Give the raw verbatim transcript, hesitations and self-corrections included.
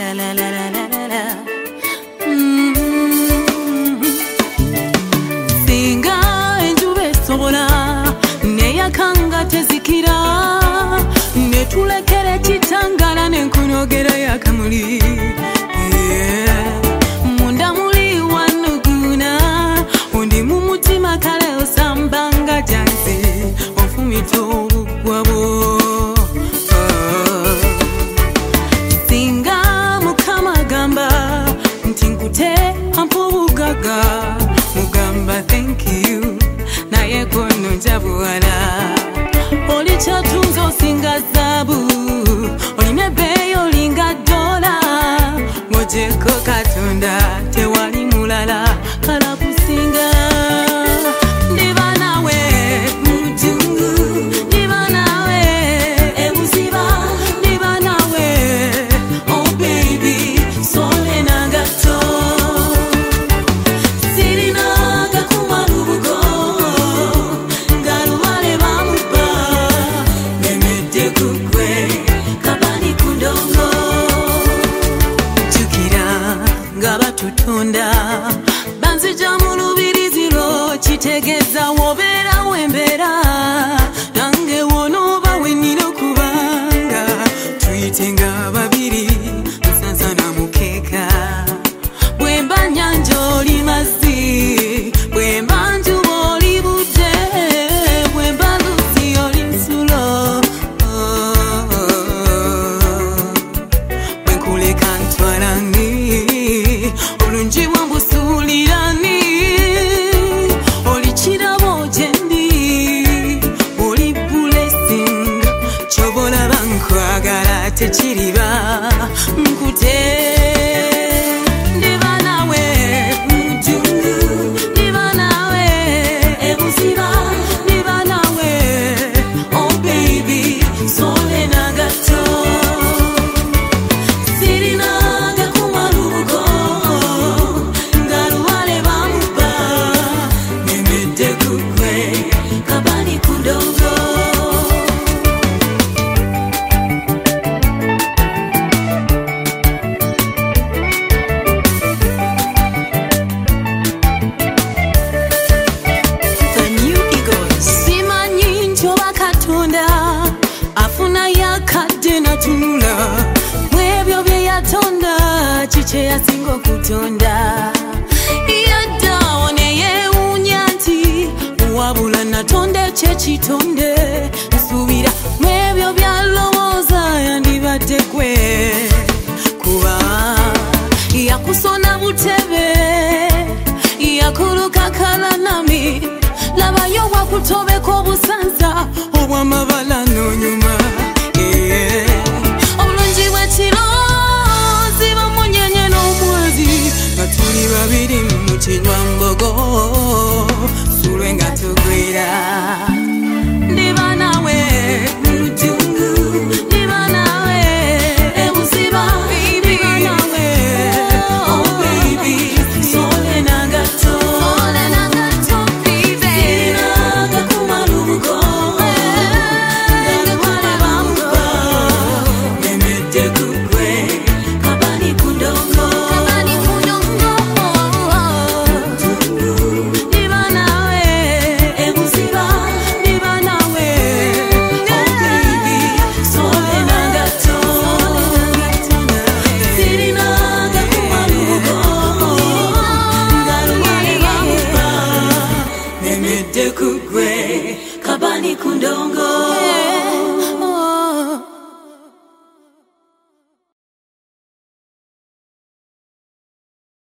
la la la la la la. Singa enjuba esobola neyakanga tezikira netulekere kitangala nenkunogera yakamuli munda muli wanuguna undi mumutima kale osambanga jansi ofumita obugwabo singa mukama gamba nti nkute ampubugaga mugamba thank you naye gono njabuwala oli kyatunza osinga zaabu olina ebbeeyi olinga dola ng'ogyeko katonda tewali mulala kala kusinga ndiba nawe mutungu ndiba nawe ebuziba ndiba nawe oh baby sole nangato sirinaga kumalubugo ngalubale bamuba nemedde kukwe kabani kundongo jukira nga batutonda banzija mu lubiriziro kitegeeza wobeera wembeera nange wonooba wennina okubanga tuyite nga babiri nsansa na mukeeka bwemba nyanja oli mazzi bwemba njuba oli budde bwemba luzi oli nsulo bwenkuleka ntwalangi olungi bwambusuulirani oli kirabo gyendi oli blessing kyobolaba nkwagala tekiriba nkute ndiba nawe mutungu ndiba nawe ebuziba ndiba nawe oh baby sole nangato sirinaga kumalubugo ngalubale bamuba nemedde kukwe kabani kundongo The New Eagles. Simanyi njoba katonda afuna yakadde natunula mwebyo bye yatonda kikye yasinga okutonda yaddawo neyewuunya nti wabula natonda ekyekitonde nsuubira mwebyo byalowooza yandibadde gwe kuba yakusona butebe yakuluka kalanami labayo wakutobeka obusanza obwamabala nonyuma obulungi bwekiro ziba munyenye n'omwezi nga tuli babiri mu kinywa mbogo sulwe nga tugwira ndiba nawe mutungu ndiba nawe ebuziba ndiba nawe oh baby sole nangato sole nangato baby sirinaga kumalubugo ngalubale bamuba nemedde kukwe kabani kundongo kabani kundongo ndiba nawe ebuziba ndiba nawe oh baby sole nangato sirinaga kumalubugo ngalubale bamuba nemedde kukwe kabani kundongo